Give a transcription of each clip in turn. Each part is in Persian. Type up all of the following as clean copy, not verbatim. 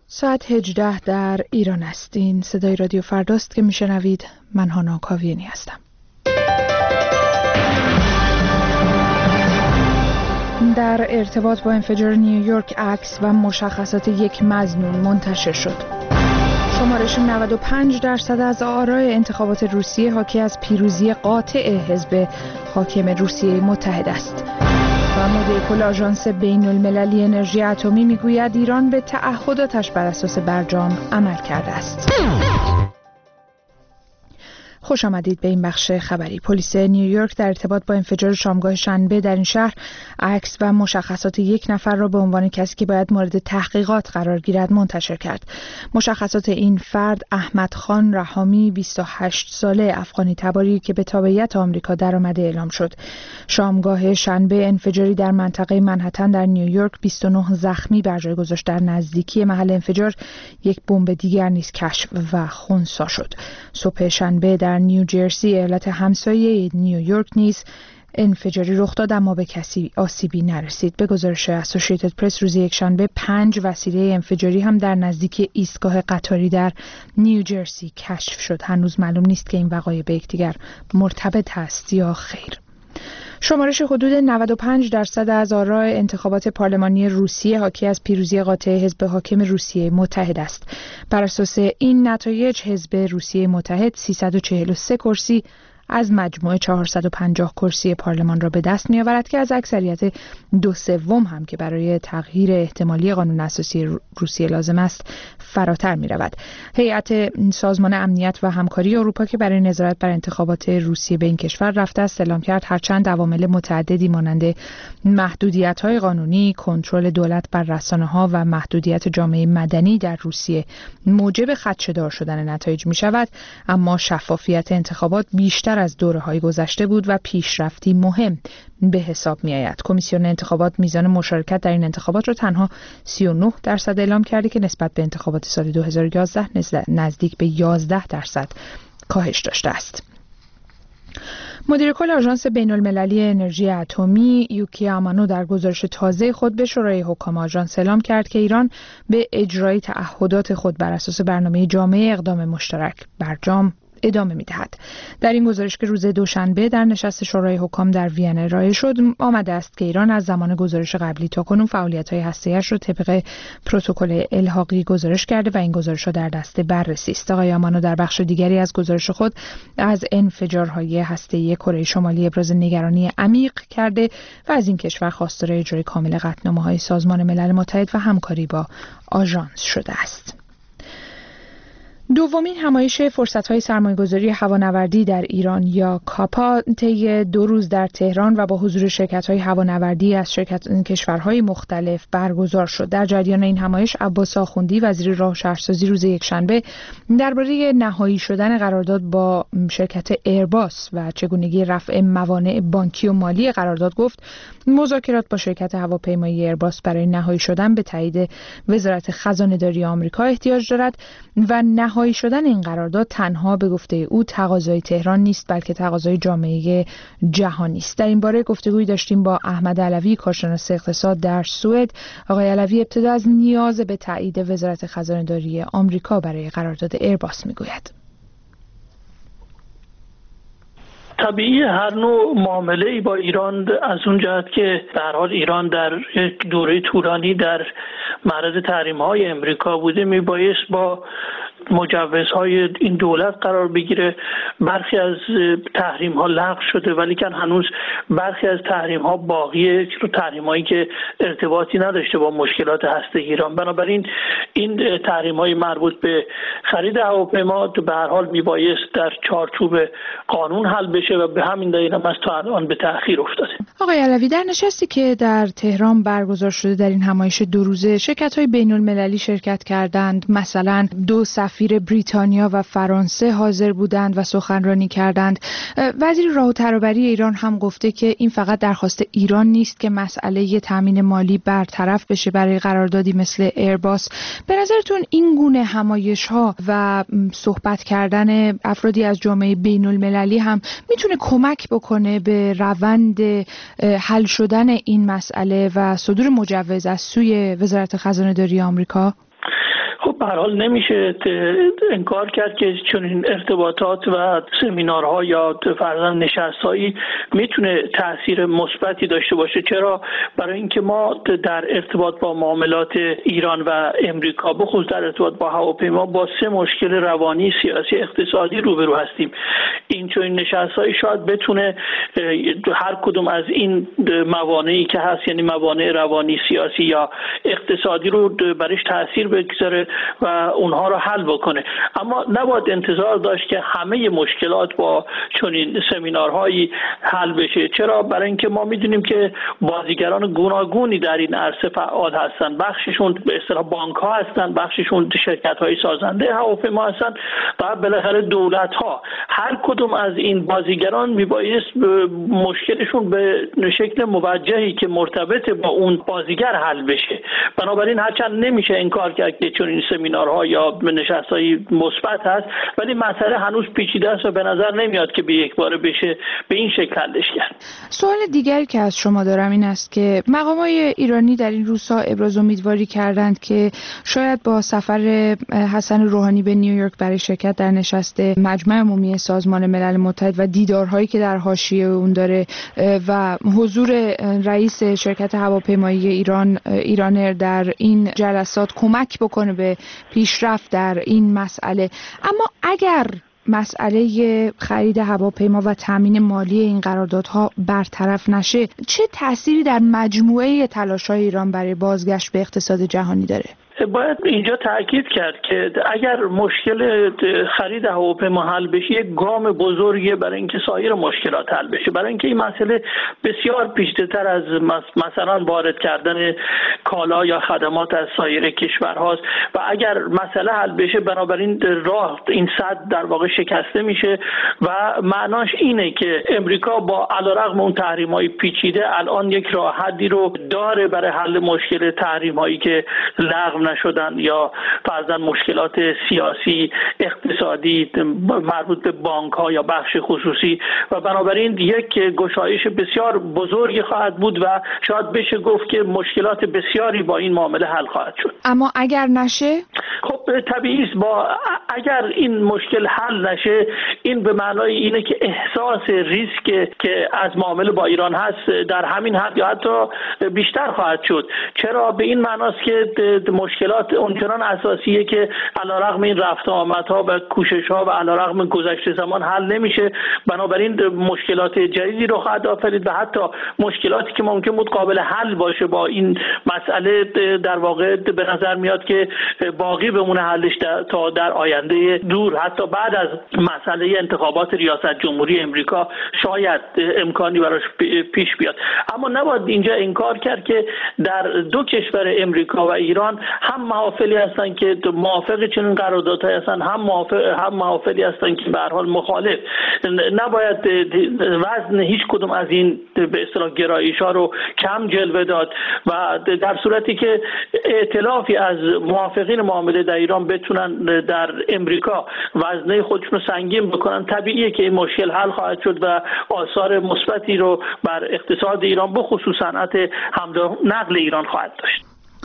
ساعت 18 در ایران است. این صدای رادیو فرداست که میشنوید. من هانا کاویانی هستم. در ارتباط با انفجار نیویورک عکس و مشخصات یک مظنون منتشر شد. شمارش 95% از آرای انتخابات روسیه حاکی از پیروزی قاطع حزب حاکم روسیه متحد است. و مدیر کل آژانس بین‌المللی انرژی اتمی میگوید ایران به تعهداتش بر اساس برجام عمل کرده است. خوش آمدید به این بخش خبری. پلیس نیویورک در ارتباط با انفجار شامگاه شنبه در این شهر عکس و مشخصات یک نفر را به عنوان کسی که باید مورد تحقیقات قرار گیرد منتشر کرد. مشخصات این فرد احمد خان رحامی 28 ساله افغانی تباری که به تابعیت آمریکا درآمده اعلام شد. شامگاه شنبه انفجاری در منطقه منهتن در نیویورک 29 زخمی بر جای گذاشت. در نزدیکی محل انفجار یک بمب دیگر نیز کشف و خنثی شد. صبح شنبه در نیوجرسی ایالت همسایه نیویورک نیز انفجاری رخ داد اما به کسی آسیبی نرسید. به گزارش اسوسییتد پرس روز یکشنبه 5 وسیله انفجاری هم در نزدیکی ایستگاه قطاری در نیوجرسی کشف شد. هنوز معلوم نیست که این وقایع به یکدیگر مرتبط است یا خیر. شمارش حدود 95% از آرای انتخابات پارلمانی روسیه حاکی از پیروزی قاطع حزب حاکم روسیه متحد است. بر اساس این نتایج حزب روسیه متحد 343 کرسی از مجموع 450 کرسی پارلمان را به دست می‌آورد که از اکثریت 2/3 هم که برای تغییر احتمالی قانون اساسی روسیه لازم است فراتر می‌رود. هیئت سازمان امنیت و همکاری اروپا که برای نظارت بر انتخابات روسیه به این کشور رفته است اعلام کرد هرچند عوامل متعددی مانند محدودیت‌های قانونی، کنترل دولت بر رسانه‌ها و محدودیت جامعه مدنی در روسیه موجب خدشه‌دار شدن نتایج می‌شود، اما شفافیت انتخابات بیشتر از دوره‌های گذشته بود و پیشرفتی مهم به حساب می‌آید. کمیسیون انتخابات میزان مشارکت در این انتخابات را تنها 39% اعلام کرده که نسبت به انتخابات سال 2011 نزدیک به 11% کاهش داشته است. مدیر کل آژانس بین‌المللی انرژی اتمی یوکی آمانو در گزارش تازه خود به شورای حکام آژانس اعلام کرد که ایران به اجرای تعهدات خود بر اساس برنامه جامع اقدام مشترک برجام ادامه می‌دهد. در این گزارش که روز دوشنبه در نشست شورای حکام در وین ارائه شد آمده است که ایران از زمان گزارش قبلی تا کنون فعالیت‌های هسته‌ایش را طبق پروتکل الحاقی گزارش کرده و این گزارش‌ها در دست بررسی است. آقای آمانو در بخش دیگری از گزارش خود از انفجارهای هسته‌ای کره شمالی ابراز نگرانی عمیق کرده و از این کشور خواستار اجرای کامل قطعنامه‌های سازمان ملل متحد و همکاری با آژانس شده است. دومین همایش فرصت‌های سرمایه‌گذاری هوانوردی در ایران یا کاپا طی 2 روز در تهران و با حضور شرکت‌های هوانوردی از کشورهای مختلف برگزار شد. در جریان این همایش عباس آخوندی وزیر راه و شهرسازی روز یکشنبه درباره نهایی شدن قرارداد با شرکت ایرباس و چگونگی رفع موانع بانکی و مالی قرارداد گفت مذاکرات با شرکت هواپیمایی ایرباس برای نهایی شدن به تایید وزارت خزانه‌داری آمریکا احتیاج دارد و نهایی شدن این قرارداد تنها به گفته او تقاضای تهران نیست بلکه تقاضای جامعه جهانی است. در این باره گفتگویی داشتیم با احمد علوی کارشناس اقتصاد در سوئد. آقای علوی ابتدا از نیاز به تایید وزارت خزانه‌داری آمریکا برای قرارداد ایرباس میگوید. طبیعی هر نوع معامله‌ای با ایران از اون جهت که به هر حال ایران در یک دوره طولانی در معرض تحریم‌های امریکا بوده میبایست با مجوزهای این دولت قرار بگیره. برخی از تحریم‌ها لغو شده ولی که هنوز برخی از تحریم‌ها باقیه، تحریم‌هایی که ارتباطی نداشته با مشکلات هسته ایران. بنابراین این تحریم‌های مربوط به خرید هواپیما به هر حال میبایست در چارچوب قانون حل بشه و به همین دلیل هم از تا الان به تأخیر افتاده. آقای علوی در نشستی که در تهران برگزار شده در این همایش 2 روزه شرکت‌های بین‌المللی شرکت کردند، مثلا 2 سفیر بریتانیا و فرانسه حاضر بودند و سخنرانی کردند. وزیر راه و ترابری ایران هم گفته که این فقط درخواست ایران نیست که مسئله تامین مالی برطرف بشه برای قراردادی مثل ایرباس. به نظرتون این گونه همایش‌ها و صحبت کردن افرادی از جامعه بین‌المللی هم میتونه کمک بکنه به روند حل شدن این مسئله و صدور مجوز از سوی وزارت خزانه‌داری آمریکا؟ به هر حال نمیشه انکار کرد که چون این ارتباطات و سمینارها یا فرضاً نشست‌هایی میتونه تاثیر مثبتی داشته باشه. چرا؟ برای اینکه ما در ارتباط با معاملات ایران و امریکا، بخصوص در ارتباط با هواپیما، با 3 مشکل روانی، سیاسی، اقتصادی روبرو هستیم. این چون نشست‌های شاید بتونه هر کدوم از این موانعی که هست، یعنی موانع روانی، سیاسی یا اقتصادی رو برش تاثیر بگذاره و اونها رو حل بکنه. اما نباید انتظار داشت که همه مشکلات با چنین سمینارهایی حل بشه. چرا؟ برای اینکه ما میدونیم که بازیگران گوناگونی در این عرصه فعال هستن. بخششون به اصطلاح بانک‌ها هستن، بخششون شرکت‌های سازنده هواپیما هستن و بالاخره دولت‌ها. هر کدوم از این بازیگران میبایست مشکلشون به شکل موجهی که مرتبط با اون بازیگر حل بشه. بنابراین هرچند نمیشه انکار کرد که چون این سمینارها یا نشست‌های مثبت هست، ولی مسئله هنوز پیچیده است و به نظر نمیاد که به یک باره بشه به این شکل حلش کرد. سوال دیگری که از شما دارم این است که مقامات ایرانی در این روزها ابراز امیدواری کردند که شاید با سفر حسن روحانی به نیویورک برای شرکت در نشست مجمع عمومی سازمان ملل متحد و دیدارهایی که در حاشیه اون داره و حضور رئیس شرکت هواپیمایی ایرانر در این جلسات کمک بکنه به پیشرفت در این مسئله. اما اگر مسئله خرید هواپیما و تامین مالی این قراردادها برطرف نشه، چه تأثیری در مجموعه تلاش‌های ایران برای بازگشت به اقتصاد جهانی داره؟ باید اینجا تاکید کرد که اگر مشکل خرید هواپیما حل بشه، یک گام بزرگی برای اینکه سایر مشکلات حل بشه. برای اینکه این مسئله بسیار پیچیده‌تر از مثلا وارد کردن کالا یا خدمات از سایر کشورهاست و اگر مسئله حل بشه، بنابراین راه این سد در واقع شکسته میشه و معناش اینه که امریکا با علیرغم اون تحریم‌های پیچیده الان یک راه حلی رو داره برای حل مشکل تحریم‌هایی که لغو نشدن یا فرضاً مشکلات سیاسی، اقتصادی مربوط به بانک‌ها یا بخش خصوصی و بنابراین یک گشایش بسیار بزرگی خواهد بود و شاید بشه گفت که مشکلات بسیاری با این معامله حل خواهد شد. اما اگر نشه؟ خب طبیعی است اگر این مشکل حل نشه، این به معنای اینه که احساس ریسک که از معامله با ایران هست در همین حد یا حتی بیشتر خواهد شد. چرا؟ به این معناست که مشکلات اونچنان اساسیه که علیرغم این رفت و آمدها و کوشش‌ها و علیرغم گذشته زمان حل نمیشه. بنابراین مشکلات جدیدی رو خواهد آفرید و حتی مشکلاتی که ممکن بود قابل حل باشه با این مسئله در واقع به نظر میاد که باقی بمونه حلش تا در آینده دور، حتی بعد از مسئله انتخابات ریاست جمهوری امریکا شاید امکانی براش پیش بیاد. اما نباید اینجا انکار کرد که در دو کشور امریکا و ایران هم محافلی هستن که موافق چنین قراردادهایی هستن، هم محافلی هستن که به هر حال مخالف. نباید وزن هیچ کدوم از این به اصطلاح گرایش‌ها رو کم جلوه داد و در صورتی که ائتلافی از موافقین معامله در ایران بتونن در امریکا وزنه خودشون رو سنگین بکنن، طبیعیه که این مشکل حل خواهد شد و آثار مثبتی رو بر اقتصاد ایران به خصوص صنعت حمل و نقل ایران خواهد داشت.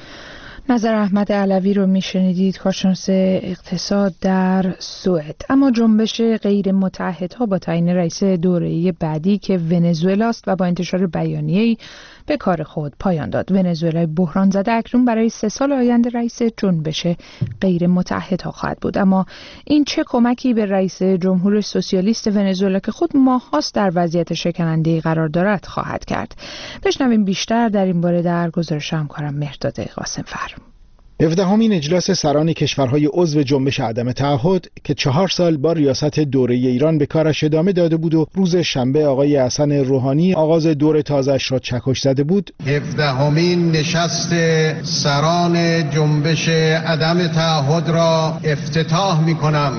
نظر احمد علوی رو میشنیدید، کارشناس اقتصاد در سوئد. اما جنبش غیر متحدها با تعیین رئیس دوره‌ای بعدی که ونزوئلاست و با انتشار بیانیه‌ای به کار خود پایان داد. ونزوئلا بحران زده اکنون برای 3 سال آینده رئیس جنبش غیر متحدها خواهد بود. اما این چه کمکی به رئیس جمهور سوسیالیست ونزوئلا که خود ماه‌هاست در وضعیت شکننده‌ای قرار دارد خواهد کرد؟ بشنویم بیشتر در این باره در گزارش همکارم مهرداد قاسم‌فر. 17مین اجلاس سران کشورهای عضو جنبش عدم تعهد که 4 سال با ریاست دوره ایران به کارش ادامه داده بود و روز شنبه آقای حسن روحانی آغاز دور تازه‌اش را چکش زده بود، 17مین نشست سران جنبش عدم تعهد را افتتاح می‌کنم.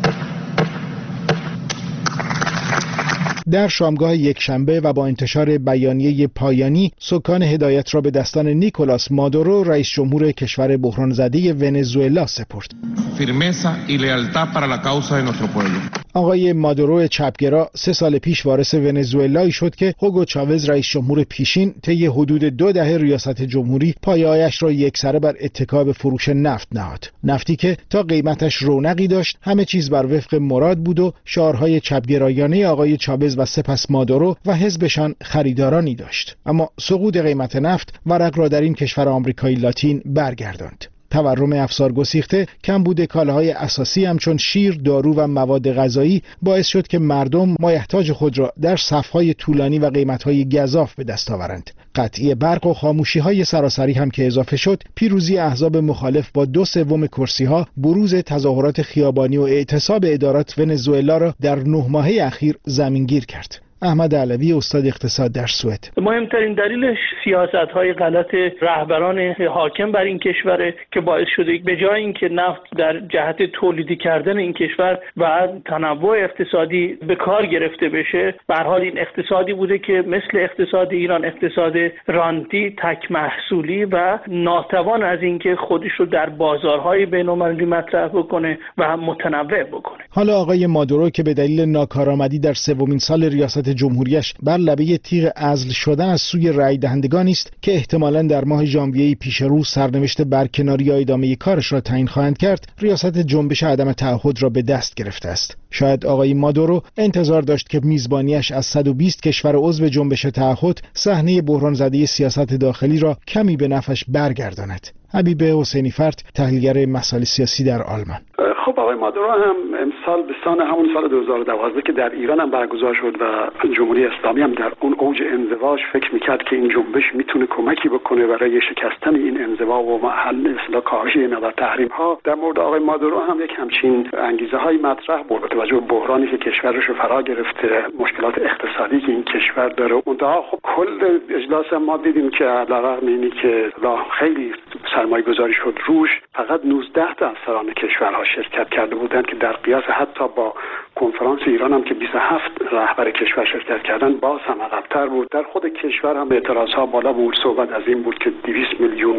در شامگاه یکشنبه و با انتشار بیانیه پایانی سکان هدایت را به دستان نیکولاس مادورو رئیس جمهور کشور بحران زده ونزوئلا سپرد. آقای مادورو چپگرا 3 سال پیش وارث ونزوئلایی شد که هوگو چاوز رئیس جمهور پیشین طی حدود 2 دهه ریاست جمهوری پایه‌هایش را یکسره بر اتکا به فروش نفت نهاد. نفتی که تا قیمتش رونقی داشت، همه چیز بر وفق مراد بود و شعارهای چپگرایانه آقای چاوز و سپس مادورو و حزبشان خریدارانی داشت. اما سقوط قیمت نفت ورق را در این کشور آمریکایی لاتین برگرداند. تورم افزار گسیخته، کمبود کالاهای اساسی همچون شیر، دارو و مواد غذایی باعث شد که مردم مایحتاج خود را در صف‌های طولانی و قیمت‌های گزاف به دست آورند. قطعی برق و خاموشی‌های سراسری هم که اضافه شد، پیروزی احزاب مخالف با 2/3 کرسی‌ها، بروز تظاهرات خیابانی و اعتصاب ادارات ونزوئلا را در 9 ماهه اخیر زمینگیر کرد. احمد علوی، استاد اقتصاد در سوئد: مهمترین دلیلش سیاست‌های غلط رهبران حاکم بر این کشور که باعث شده به جای اینکه نفت در جهت تولیدی کردن این کشور و تنوع اقتصادی به کار گرفته بشه، به هر حال این اقتصادی بوده که مثل اقتصاد ایران اقتصاد رانتی، تک محصولی و ناتوان از اینکه خودش رو در بازارهای بین‌المللی مطرح بکنه و متنوع بکنه. حالا آقای مادورو که به دلیل ناکارآمدی در 3مین سال ریاست جمهوریش بر لبه تیغ عزل شدن از سوی رای دهندگانی است که احتمالاً در ماه ژانویه پیش رو سرنوشت برکناری یا ادامه کارش را تعیین خواهند کرد، ریاست جنبش عدم تعهد را به دست گرفته است. شاید آقای مادورو انتظار داشت که میزبانیش از 120 کشور عضو جنبش تعهد صحنه بحران زده سیاست داخلی را کمی به نفعش برگرداند. حبیب حسینی فرد، تحلیلگر مسائل سیاسی در آلمان: خب آقای مادورو هم امسال به سان همون سال 2012 که در ایران هم برگزار شد و جمهوری اسلامی هم در اون اوج انزواش فکر میکرد که این جنبش میتونه کمکی بکنه برای شکستن این انزوا و حل اصلاح کاهش این مقدار تحریم ها. در مورد آقای مادورو هم یک همچین انگیزه های مطرح بود با توجه به بحرانی که کشورش رو فرا گرفته، مشکلات اقتصادی که این کشور داره. منتها خب کل اجلاس ما دیدیم که علیرغم اینی که خیلی سرمایه گذاری شد روش، فقط 19 تا از سران کشورها شرکت کرده بودند که در قیاس حتی با کنفرانس ایران هم که 27 رهبر کشور شرکت کردن باز هم عقب‌تر بود. در خود کشور هم اعتراضها بالا بود. صحبت از این بود که 200 میلیون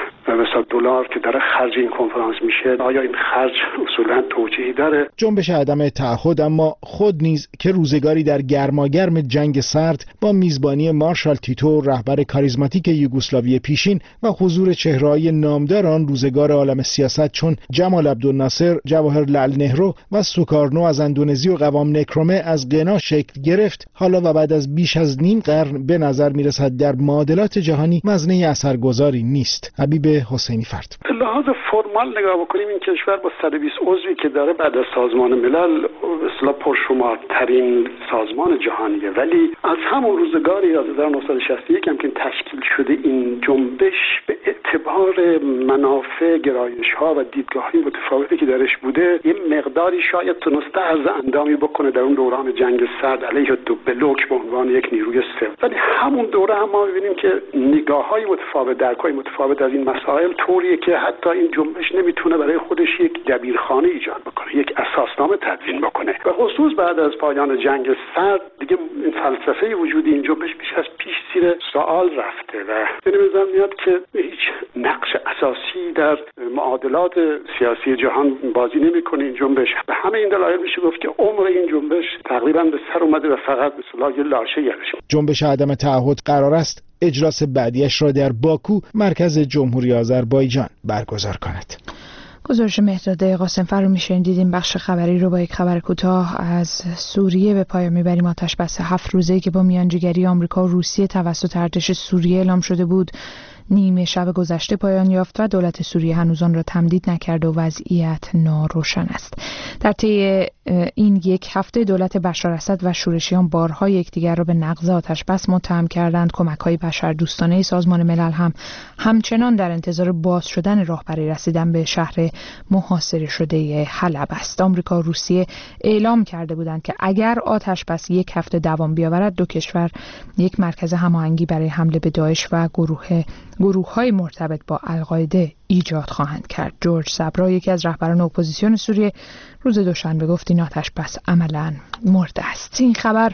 دلار که داره خرج این کنفرانس میشه، آیا این خرج اصولا توجیهی داره؟ جنبش عدم تعهد اما خود نیز که روزگاری در گرماگرم جنگ سرد با میزبانی مارشال تیتو، رهبر کاریزماتیک یوگسلاوی پیشین و حضور چهره‌های نامدار آن روزگار عالم سیاست چون جمال عبدالناصر، جواهرلال نهرو و سوکارنو از اندونزی و قوام نکرومه از غنا شکل گرفت، حالا و بعد از بیش از نیم قرن به نظر میرسد در معادلات جهانی وزنه اثرگذاری نیست. حبیب حسینی فرد: به لحاظ فرمال نگاه بکنیم این کشور با 120 عضوی که داره بعد از سازمان ملل اصلا پرشمارترین سازمان جهانیه، ولی از همون روزگاری از 1961 هم که تشکیل شده این جنبش به اعتبار منافع، گرایش‌ها و دیدگاه‌های متفاوتی که درش بوده یه مقداری شاید تونسته عرض اندامی بکنه در اون دوران جنگ سرد علیه دو بلوک به عنوان یک نیروی سوم، ولی همون دوره هم ما می‌بینیم که نگاه‌های متفاوت، درک‌های متفاوت از این مسائل طوریه که حتی این جنبش نمیتونه برای خودش یک دبیرخانه ایجاد بکنه، یک اساسنامه تدوین بکنه. به خصوص بعد از پایان جنگ سرد دیگه این فلسفه وجودی این جنبش بیش از پیش زیر سوال رفته و به نظر میاد که هیچ نقش اساسی در معادلات سیاسی جهان بازی نمیکنه این جنبش. به همه این دلایل میشه گفت که عمر این جنبش تقریبا به سر اومده و فقط به اصطلاح یه لاشه گردش. جنبش عدم تعهد قرار است اجلاس بعدیش را در باکو، مرکز جمهوری آذربایجان برگزار کند. گزارش مهرداد قاسم‌فر رو میشنیدید. این بخش خبری رو با یک خبر کوتاه از سوریه به پایان میبریم. آتش بس 7 روزه‌ای که با میانجیگری آمریکا و روسیه توسط ارتش سوریه اعلام شده بود نیمه شب گذشته پایان یافت و دولت سوریه هنوز آن را تمدید نکرده و وضعیت ناروشن است. در طی این یک هفته دولت بشار اسد و شورشیان بارها یکدیگر را به نقض آتش‌بس متهم کردند. کمک‌های بشردوستانه سازمان ملل هم همچنان در انتظار باز شدن راه برای رسیدن به شهر محاصره شده حلب است. آمریکا و روسیه اعلام کرده بودند که اگر آتش‌بس یک هفته دوام بیاورد دو کشور یک مرکز هماهنگی برای حمله به داعش و گروه‌های مرتبط با القاعده ایجاد خواهند کرد. جورج صبرا، یکی از رهبران اپوزیسیون سوریه، روز دوشنبه گفت این آتش‌بس عملاً مرده است. این خبر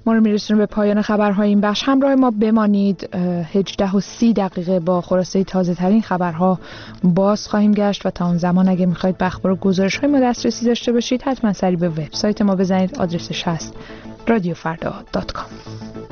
ما رو میرسونیم به پایان خبرهای این بخش. همراه ما بمانید. 18:30 با خلاصه تازه ترین خبرها باز خواهیم گشت و تا اون زمان اگه میخواید به اخبار و گزارش های ما دسترسی داشته باشید حتما سری به وبسایت ما بزنید. آدرسش هست radiofrda.com.